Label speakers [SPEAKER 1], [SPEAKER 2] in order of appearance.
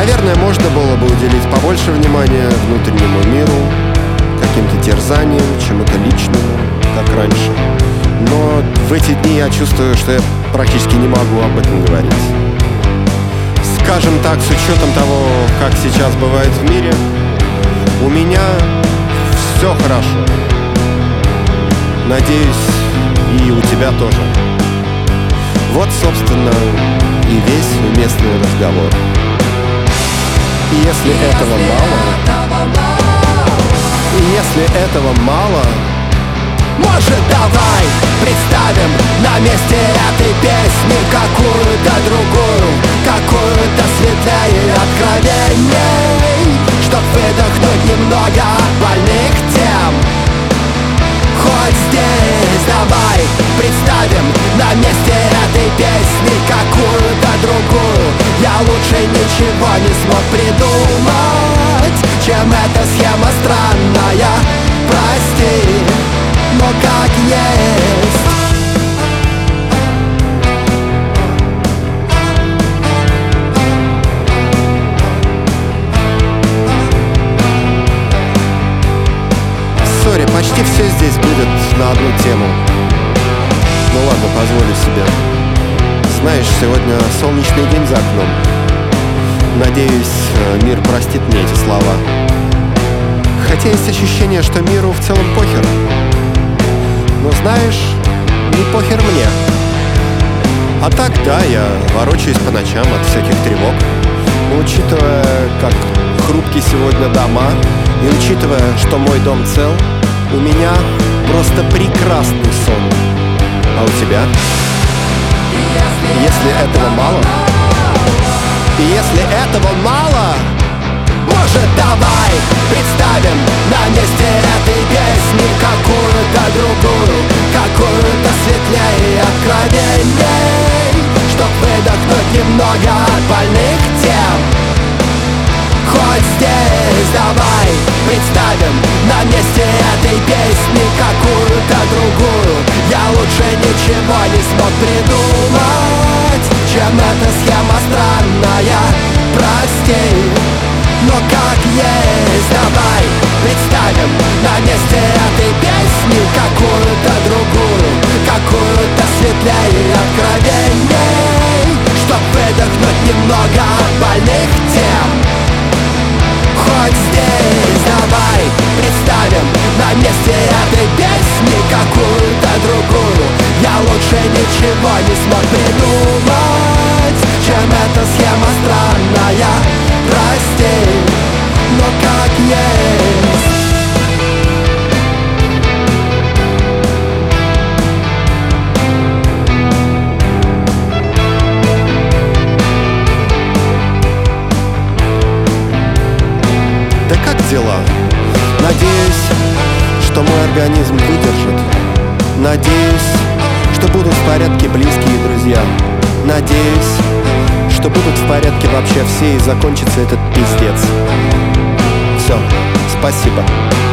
[SPEAKER 1] Наверное, можно было бы уделить побольше внимания внутреннему миру, каким-то терзаниям, чему-то личному, как раньше. Но в эти дни я чувствую, что я практически не могу об этом говорить. Скажем так, с учетом того, как сейчас бывает в мире, у меня все хорошо. Надеюсь, и у тебя тоже. Вот, собственно, и весь уместный разговор. И если этого мало,
[SPEAKER 2] может, давай представим на месте этой песни какую-то другую, какую-то светлее и откровенней, чтоб выдохнуть немного от больных тем. Хоть здесь давай представим на месте этой песни какую-то другую. Я лучше ничего не смог придумать, чем эта схема странная. Прости, но как есть.
[SPEAKER 1] Сори, почти все здесь будет на одну тему. Ну ладно, позволю себе. Знаешь, сегодня солнечный день за окном. Надеюсь, мир простит мне эти слова. Хотя есть ощущение, что миру в целом похер. Но знаешь, не похер мне. А так, да, я ворочаюсь по ночам от всяких тревог. Но учитывая, как хрупки сегодня дома, и учитывая, что мой дом цел, у меня просто прекрасный сон. А у тебя? Если этого мало,
[SPEAKER 2] может, давай представим на месте этой песни какую-то другую, какую-то светлее и откровенней, чтоб выдохнуть немного от больных тем. Хоть здесь давай представим на месте этой песни какую-то другую. Я лучше ничего не смог придумать, чем эта схема странная. Прости, но как есть. Давай представим на месте этой песни какую-то другую, какую-то светлее и откровенней, чтоб выдохнуть немного от больных тем. Хоть здесь давай представим на месте этой песни какую-то другую. Я лучше ничего не смог придумать, чем эта схема странная. Прости, но как есть.
[SPEAKER 1] да как дела? Надеюсь, что мой организм выдержит. Надеюсь, что будут в порядке близкие друзья. Надеюсь, что будут в порядке вообще все и закончится этот пиздец. Все, спасибо.